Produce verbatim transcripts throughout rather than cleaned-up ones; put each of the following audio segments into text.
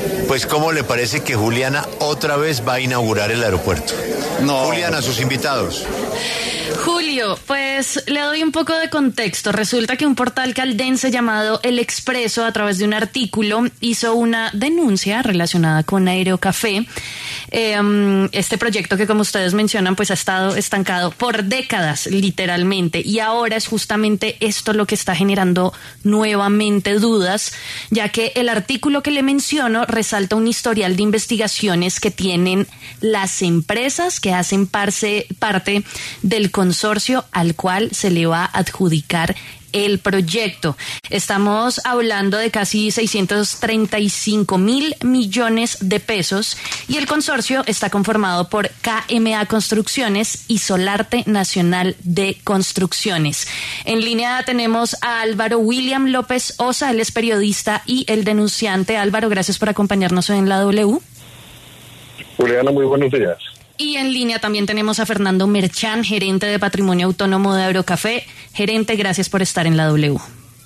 Pues ¿cómo le parece que Juliana otra vez va a inaugurar el aeropuerto? No. Juliana, sus invitados. Julio, pues le doy un poco de contexto. Resulta que un portal caldense llamado El Expreso, a través de un artículo, hizo una denuncia relacionada con Aerocafé. Eh, este proyecto que, como ustedes mencionan, pues ha estado estancado por décadas, literalmente. Y ahora es justamente esto lo que está generando nuevamente dudas, ya que el artículo que le menciono resalta un historial de investigaciones que tienen las empresas que hacen parce, parte del consorcio al cual se le va a adjudicar el proyecto. Estamos hablando de casi seiscientos treinta y cinco mil millones de pesos y el consorcio está conformado por K M A Construcciones y Solarte Nacional de Construcciones. En línea tenemos a Álvaro William López Osa, él es periodista y el denunciante. Álvaro, gracias por acompañarnos en la W. Juliana, muy buenos días. Y en línea también tenemos a Fernando Merchán, gerente de Patrimonio Autónomo de Aerocafé. Gerente, gracias por estar en la W.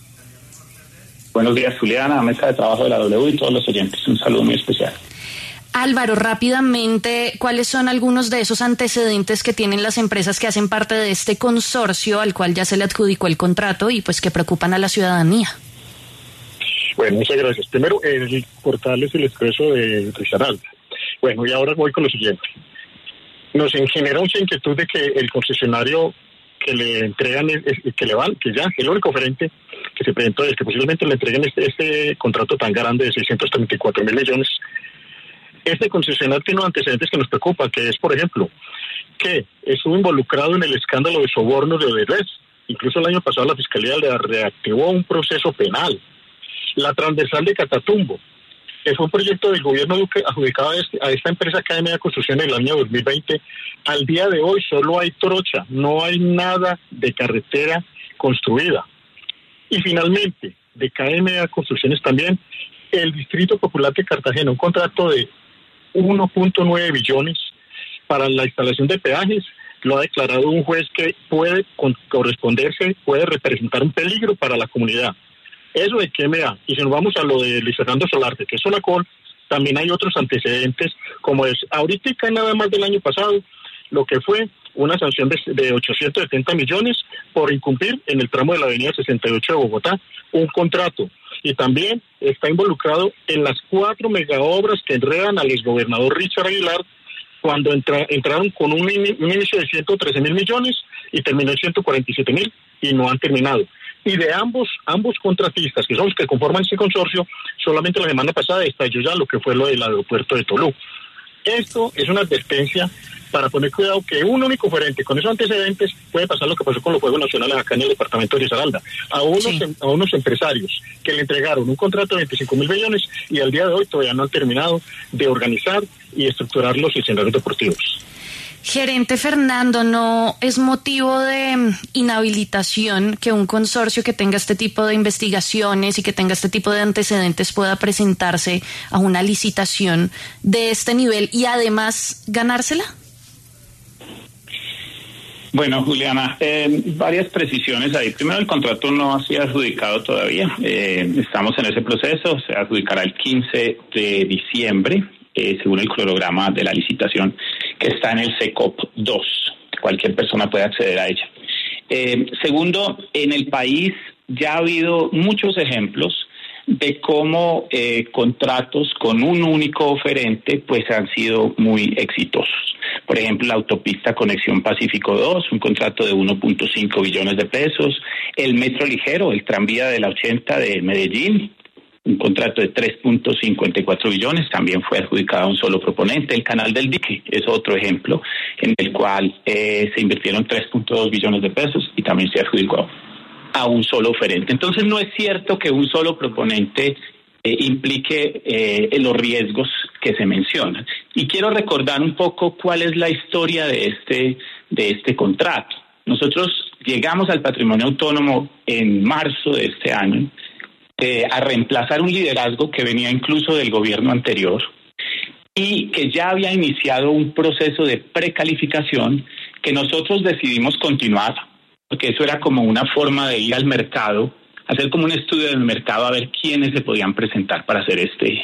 Buenos días, Juliana, mesa de trabajo de la W y todos los oyentes. Un saludo muy especial. Álvaro, rápidamente, ¿cuáles son algunos de esos antecedentes que tienen las empresas que hacen parte de este consorcio al cual ya se le adjudicó el contrato y pues que preocupan a la ciudadanía? Bueno, muchas gracias. Primero, el portal es El Expreso de Risaralda. Bueno, y ahora voy con lo siguiente. Nos genera mucha inquietud de que el concesionario que le entregan, que le van, que ya el único oferente que se presentó es que posiblemente le entreguen este, este contrato tan grande de seiscientos treinta y cuatro mil millones. Este concesionario tiene unos antecedentes que nos preocupan, que es, por ejemplo, que estuvo involucrado en el escándalo de sobornos de Odebrecht. Incluso el año pasado la Fiscalía le reactivó un proceso penal. La transversal de Catatumbo, que fue un proyecto del gobierno Duque adjudicado a, este, a esta empresa K M A Construcción en el año dos mil veinte. Al día de hoy solo hay trocha, no hay nada de carretera construida. Y finalmente, de K M A Construcciones también, el Distrito Popular de Cartagena, un contrato de uno punto nueve billones para la instalación de peajes, lo ha declarado un juez que puede corresponderse, puede representar un peligro para la comunidad. Eso de K M A, y si nos vamos a lo de Luis Fernando Solarte, que es Solacol, también hay otros antecedentes, como es ahorita nada más del año pasado, lo que fue una sanción de, de ochocientos setenta millones por incumplir en el tramo de la avenida sesenta y ocho de Bogotá un contrato. Y también está involucrado en las cuatro megaobras que enredan al exgobernador Richard Aguilar cuando entra, entraron con un, in, un inicio de ciento trece mil millones y terminó en ciento cuarenta y siete mil y no han terminado. Y de ambos ambos contratistas, que son los que conforman este consorcio, solamente la semana pasada estalló ya lo que fue lo del aeropuerto de Tolú. Esto es una advertencia para poner cuidado que un único oferente con esos antecedentes puede pasar lo que pasó con los Juegos Nacionales acá en el departamento de Risaralda. A unos, sí. a unos empresarios que le entregaron un contrato de veinticinco mil millones y al día de hoy todavía no han terminado de organizar y estructurar los escenarios deportivos. Gerente Fernando, ¿no es motivo de inhabilitación que un consorcio que tenga este tipo de investigaciones y que tenga este tipo de antecedentes pueda presentarse a una licitación de este nivel y además ganársela? Bueno, Juliana, eh, varias precisiones ahí. Primero, el contrato no ha sido adjudicado todavía. Eh, estamos en ese proceso, se adjudicará el quince de diciembre. Eh, según el cronograma de la licitación que está en el SECOP dos. Cualquier persona puede acceder a ella. Eh, segundo, en el país ya ha habido muchos ejemplos de cómo eh, contratos con un único oferente pues han sido muy exitosos. Por ejemplo, la autopista Conexión Pacífico dos, un contrato de uno punto cinco billones de pesos. El metro ligero, el tranvía de la ochenta de Medellín, un contrato de tres punto cincuenta y cuatro billones, también fue adjudicado a un solo proponente. El canal del dique es otro ejemplo en el cual eh, se invirtieron tres punto dos billones de pesos y también se adjudicó a un solo oferente. Entonces no es cierto que un solo proponente eh, implique eh, los riesgos que se mencionan. Y quiero recordar un poco cuál es la historia de este, de este contrato. Nosotros llegamos al Patrimonio Autónomo en marzo de este año, Eh, a reemplazar un liderazgo que venía incluso del gobierno anterior y que ya había iniciado un proceso de precalificación que nosotros decidimos continuar, porque eso era como una forma de ir al mercado, hacer como un estudio del mercado a ver quiénes se podían presentar para hacer este,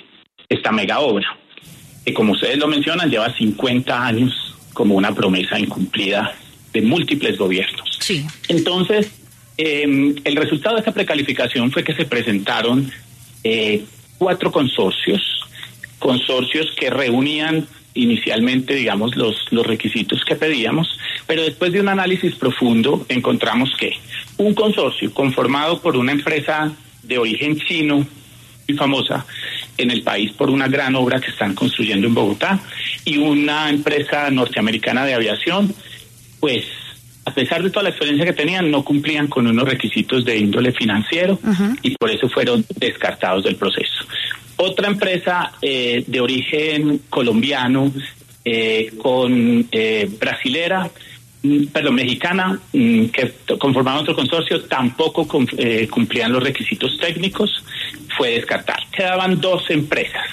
esta mega obra, que como ustedes lo mencionan, lleva cincuenta años como una promesa incumplida de múltiples gobiernos. Sí. Entonces, eh, el resultado de esta precalificación fue que se presentaron eh, cuatro consorcios, consorcios que reunían inicialmente, digamos, los, los requisitos que pedíamos, pero después de un análisis profundo encontramos que un consorcio conformado por una empresa de origen chino muy famosa en el país por una gran obra que están construyendo en Bogotá y una empresa norteamericana de aviación, pues a pesar de toda la experiencia que tenían, no cumplían con unos requisitos de índole financiero uh-huh. y por eso fueron descartados del proceso. Otra empresa eh, de origen colombiano eh, con eh, brasilera, perdón, mexicana, que conformaba otro consorcio, tampoco eh, cumplían los requisitos técnicos, fue descartada. Quedaban dos empresas,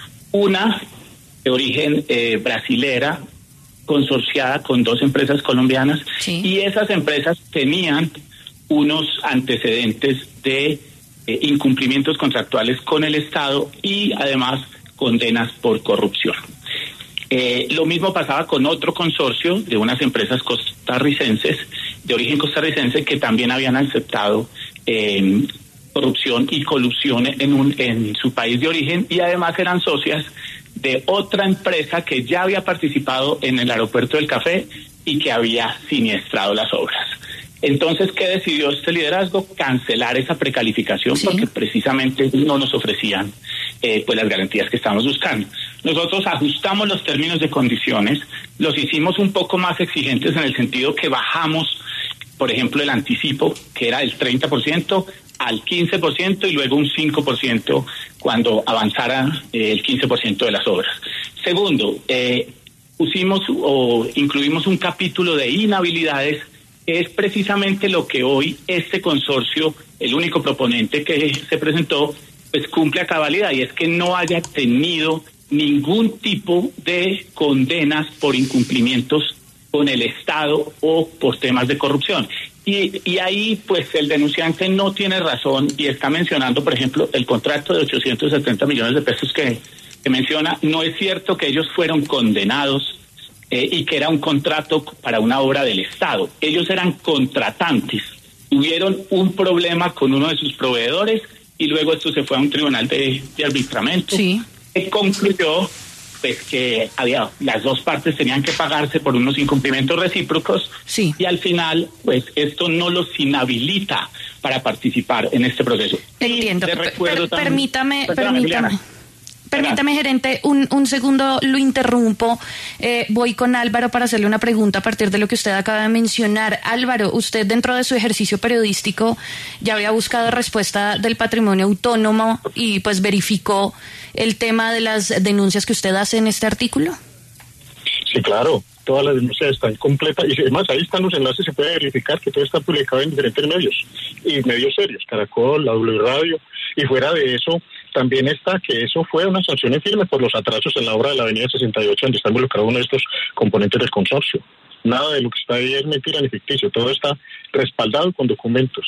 una de origen eh, brasilera, consorciada con dos empresas colombianas, sí. y esas empresas tenían unos antecedentes de eh, incumplimientos contractuales con el Estado y además condenas por corrupción. Eh, lo mismo pasaba con otro consorcio de unas empresas costarricenses, de origen costarricense, que también habían aceptado eh, corrupción y colusión en, un, en su país de origen y además eran socias de otra empresa que ya había participado en el aeropuerto del Café y que había siniestrado las obras. Entonces, ¿qué decidió este liderazgo? Cancelar esa precalificación, sí. porque precisamente no nos ofrecían eh, pues las garantías que estábamos buscando. Nosotros ajustamos los términos de condiciones, los hicimos un poco más exigentes en el sentido que bajamos, por ejemplo, el anticipo, que era del treinta por ciento, al quince por ciento y luego un cinco por ciento cuando avanzara eh, el quince por ciento de las obras. Segundo, eh, pusimos o incluimos un capítulo de inhabilidades, que es precisamente lo que hoy este consorcio, el único proponente que se presentó, pues cumple a cabalidad, y es que no haya tenido ningún tipo de condenas por incumplimientos con el Estado o por temas de corrupción. Y, y ahí, pues, el denunciante no tiene razón y está mencionando, por ejemplo, el contrato de ochocientos setenta millones de pesos que, que menciona. No es cierto que ellos fueron condenados eh, y que era un contrato para una obra del Estado. Ellos eran contratantes. Tuvieron un problema con uno de sus proveedores y luego esto se fue a un tribunal de, de arbitramiento. Sí. Que concluyó pues que había las dos partes tenían que pagarse por unos incumplimientos recíprocos, sí. y al final pues esto no los inhabilita para participar en este proceso. Entiendo. Y te recuerdo per, permítame, también, permítame. Permítame, gerente, un, un segundo lo interrumpo. Eh, voy con Álvaro para hacerle una pregunta a partir de lo que usted acaba de mencionar. Álvaro, usted dentro de su ejercicio periodístico ya había buscado respuesta del patrimonio autónomo y pues verificó el tema de las denuncias que usted hace en este artículo. Sí, claro. Todas las denuncias están completas y además ahí están los enlaces, se puede verificar que todo está publicado en diferentes medios y medios serios, Caracol, la W Radio, y fuera de eso también está que eso fue una sanción en firme por los atrasos en la obra de la avenida sesenta y ocho donde está involucrado uno de estos componentes del consorcio. Nada de lo que está ahí es mentira ni ficticio, todo está respaldado con documentos.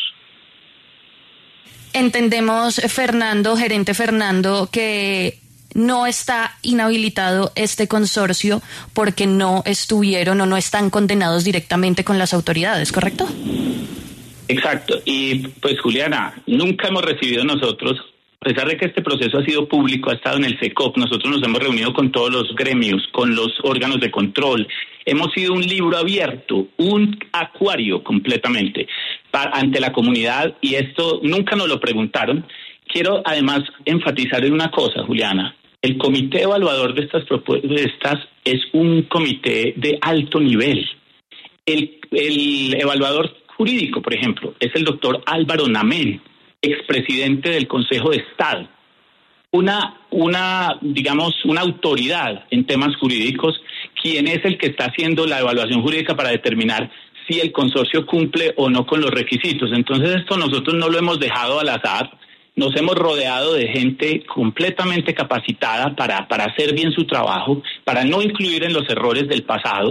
Entendemos, Fernando, gerente Fernando, que no está inhabilitado este consorcio porque no estuvieron o no están condenados directamente con las autoridades, ¿correcto? Exacto. Y pues, Juliana, nunca hemos recibido nosotros, a pesar de que este proceso ha sido público, ha estado en el SECOP, nosotros nos hemos reunido con todos los gremios, con los órganos de control, hemos sido un libro abierto, un acuario completamente para, ante la comunidad, y esto nunca nos lo preguntaron. Quiero además enfatizar en una cosa, Juliana. El comité evaluador de estas propuestas es un comité de alto nivel. El, el evaluador jurídico, por ejemplo, es el doctor Álvaro Namén, expresidente del Consejo de Estado. Una, una, digamos, una autoridad en temas jurídicos, quien es el que está haciendo la evaluación jurídica para determinar si el consorcio cumple o no con los requisitos. Entonces esto nosotros no lo hemos dejado al azar. Nos hemos rodeado de gente completamente capacitada para, para hacer bien su trabajo, para no incluir en los errores del pasado.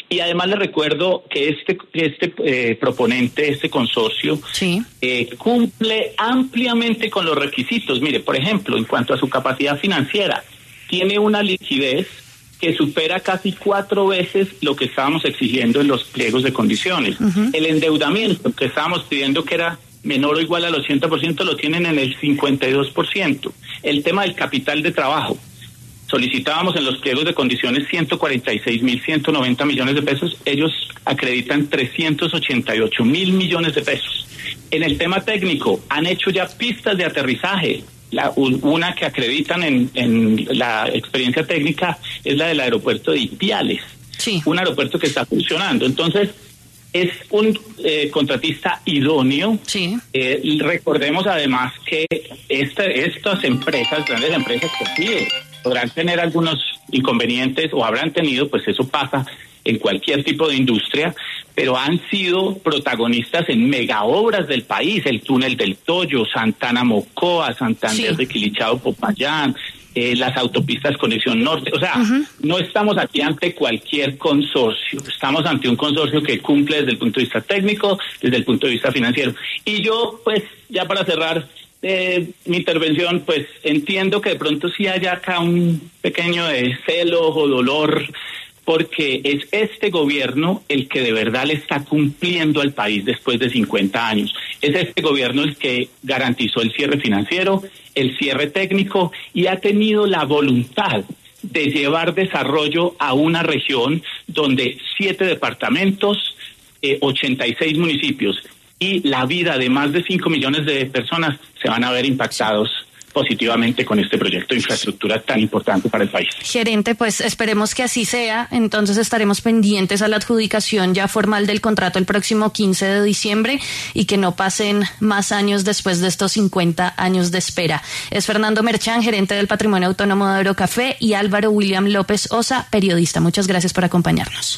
Y además le recuerdo que este este eh, proponente, este consorcio, sí. eh, cumple ampliamente con los requisitos. Mire, por ejemplo, en cuanto a su capacidad financiera, tiene una liquidez que supera casi cuatro veces lo que estábamos exigiendo en los pliegos de condiciones. Uh-huh. El endeudamiento que estábamos pidiendo que era menor o igual al ochenta por ciento lo tienen en el cincuenta y dos por ciento. El tema del capital de trabajo. Solicitábamos en los pliegos de condiciones ciento cuarenta y seis mil ciento noventa millones de pesos, ellos acreditan trescientos ochenta y ocho mil millones de pesos. En el tema técnico, han hecho ya pistas de aterrizaje. La, una que acreditan en, en la experiencia técnica es la del aeropuerto de Ipiales, sí. un aeropuerto que está funcionando. Entonces, es un eh, contratista idóneo. Sí. Eh, y recordemos además que este, estas empresas, grandes empresas, pues sí, podrán tener algunos inconvenientes o habrán tenido, pues eso pasa en cualquier tipo de industria, pero han sido protagonistas en mega obras del país, el túnel del Toyo, Santana Mocoa, Santander sí. de Quilichao Popayán, eh, las autopistas Conexión Norte, o sea, uh-huh. no estamos aquí ante cualquier consorcio, estamos ante un consorcio que cumple desde el punto de vista técnico, desde el punto de vista financiero. Y yo, pues, ya para cerrar eh, mi intervención, pues entiendo que de pronto sí haya acá un pequeño de celo o dolor, porque es este gobierno el que de verdad le está cumpliendo al país después de cincuenta años. Es este gobierno el que garantizó el cierre financiero, el cierre técnico y ha tenido la voluntad de llevar desarrollo a una región donde siete departamentos, eh, ochenta y seis municipios y la vida de más de cinco millones de personas se van a ver impactados positivamente con este proyecto de infraestructura tan importante para el país. Gerente, pues esperemos que así sea, entonces estaremos pendientes a la adjudicación ya formal del contrato el próximo quince de diciembre y que no pasen más años después de estos cincuenta años de espera. Es Fernando Merchán, gerente del Patrimonio Autónomo de Aerocafé, y Álvaro William López Osa, periodista. Muchas gracias por acompañarnos.